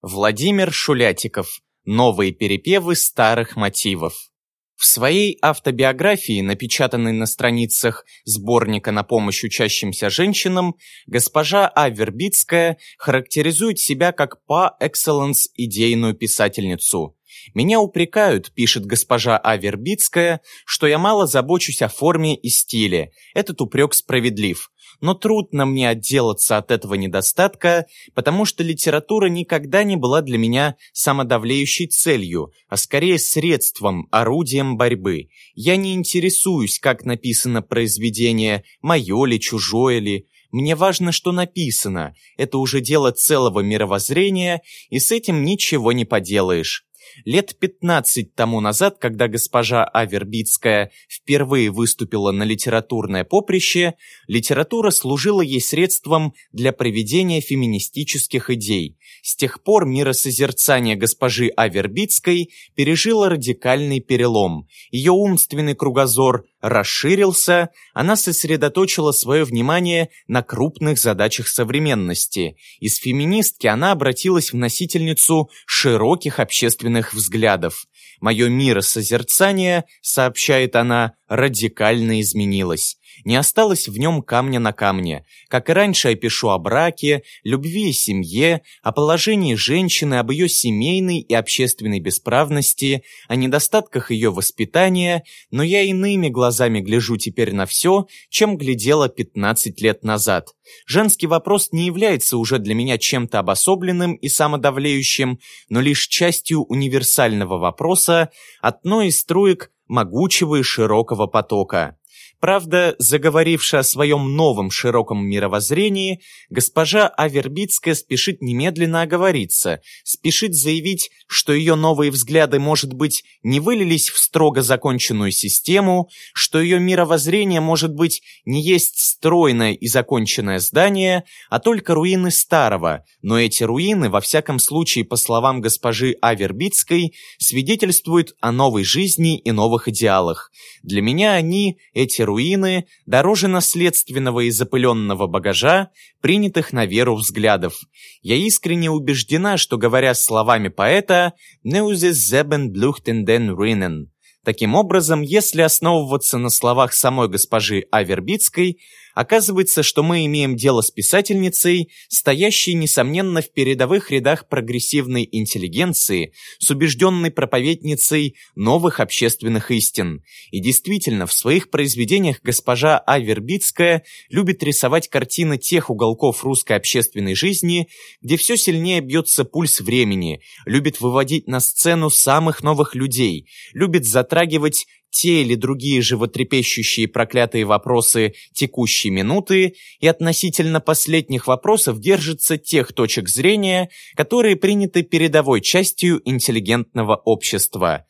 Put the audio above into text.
Владимир Шулятиков. Новые перепевы старых мотивов. В своей автобиографии, напечатанной на страницах сборника «На помощь учащимся женщинам», госпожа А. Вербицкая характеризует себя как par excellence идейную писательницу. «Меня упрекают, — пишет госпожа А. Вербицкая, — что я мало забочусь о форме и стиле. Этот упрек справедлив. Но трудно мне отделаться от этого недостатка, потому что литература никогда не была для меня самодавлеющей целью, а скорее средством, орудием борьбы. Я не интересуюсь, как написано произведение, мое ли, чужое ли. Мне важно, что написано. Это уже дело целого мировоззрения, и с этим ничего не поделаешь». Лет 15 тому назад, когда госпожа А. Вербицкая впервые выступила на литературное поприще, литература служила ей средством для проведения феминистических идей. С тех пор миросозерцание госпожи А. Вербицкой пережило радикальный перелом. Ее умственный кругозор расширился, она сосредоточила свое внимание на крупных задачах современности. Из феминистки она обратилась в носительницу широких общественных взглядов. «Мое миросозерцание, — сообщает она, — радикально изменилось. Не осталось в нем камня на камне. Как и раньше, я пишу о браке, любви и семье, о положении женщины, об ее семейной и общественной бесправности, о недостатках ее воспитания, но я иными глазами гляжу теперь на все, чем глядела 15 лет назад. Женский вопрос не является уже для меня чем-то обособленным и самодавлеющим, но лишь частью универсального вопроса, одной из струек могучего и широкого потока». Правда, заговорившая о своем новом широком мировоззрении, госпожа А. Вербицкая спешит немедленно оговориться, спешит заявить, что ее новые взгляды, может быть, не вылились в строго законченную систему, что ее мировоззрение, может быть, не есть стройное и законченное здание, а только руины старого, но эти руины, во всяком случае, по словам госпожи А. Вербицкой, свидетельствуют о новой жизни и новых идеалах. Для меня они, эти руины, дороже наследственного и запыленного багажа, принятых на веру взглядов. Я искренне убеждена, что, говоря словами поэта, «Neues Leben blüht den Ruinen». Таким образом, если основываться на словах самой госпожи А. Вербицкой, оказывается, что мы имеем дело с писательницей, стоящей, несомненно, в передовых рядах прогрессивной интеллигенции, с убежденной проповедницей новых общественных истин. И действительно, в своих произведениях госпожа А. Вербицкая любит рисовать картины тех уголков русской общественной жизни, где все сильнее бьется пульс времени, любит выводить на сцену самых новых людей, любит затрагивать те или другие животрепещущие проклятые вопросы текущей минуты, и относительно последних вопросов держится тех точек зрения, которые приняты передовой частью интеллигентного общества.